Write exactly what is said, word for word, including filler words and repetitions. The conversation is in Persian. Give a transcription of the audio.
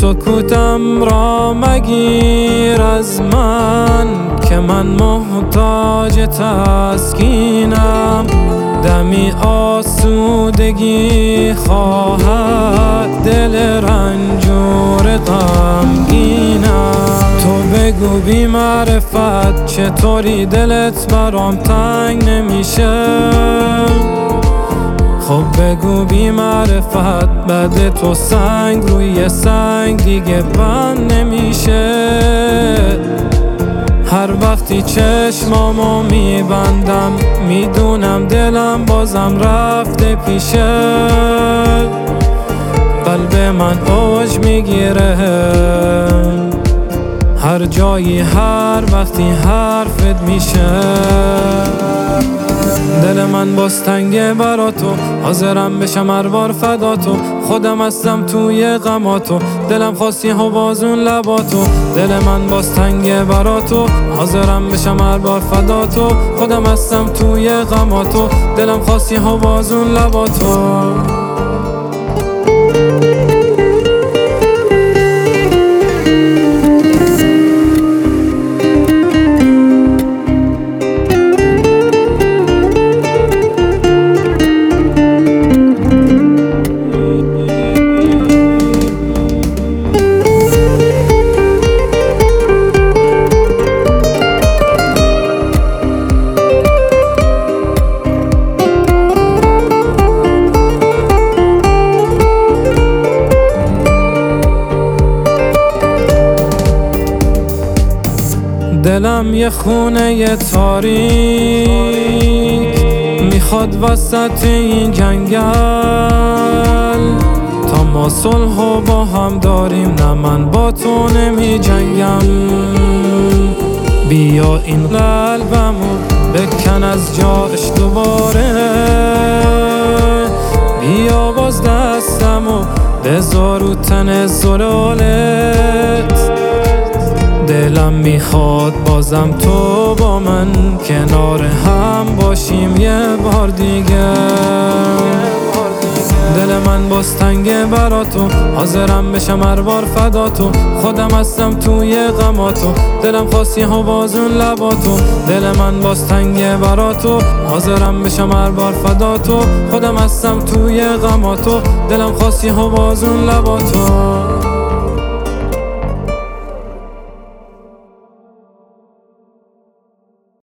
سکوتم را مگیر از من که من محتاج تسکینم. دمی آسودگی خواهد دل رنجور غمگینم. تو بگو بی معرفت چطوری دلت برام تنگ نمیشه؟ خب بگو بی معرفت بعد تو سنگ روی سنگ دیگه بند نمیشه. هر وقتی چشمامو میبندم میدونم دلم بازم رفته پیشه. قلب من اوج میگیره هر جایی هر وقتی حرفت میشه. دل من باز تنگه برا تو، حاضرم بشم هر بار فدا تو. خودم هستم توی غماتو، دلم خواستی ها بازون لباتو. دل من باز تنگه برا تو، حاضرم بشم هر بار فدا تو. خودم هستم توی غماتو، دلم خواستی ها بازون لباتو. دلم یه خونه تاریک میخواد وسط این جنگل. تا ما صلح و با هم داریم نه من با تو نمی جنگم. بیا این قلبمو بکن از جاش دوباره. بیا باز دستمو بذار رو تن زلالت. دلم میخواد بازم تو با من کنار هم باشیم یه بار دیگه. دل من باز تنگه برا تو، حاضرم بشم هر بار فدا تو. خودم هستم توی غماتو، دلم خواستی ها بازون لباتو. دل من باز تنگه برا تو، حاضرم بشم هر بار فدا تو. خودم هستم توی غماتو، دلم خواستی ها بازون لباتو.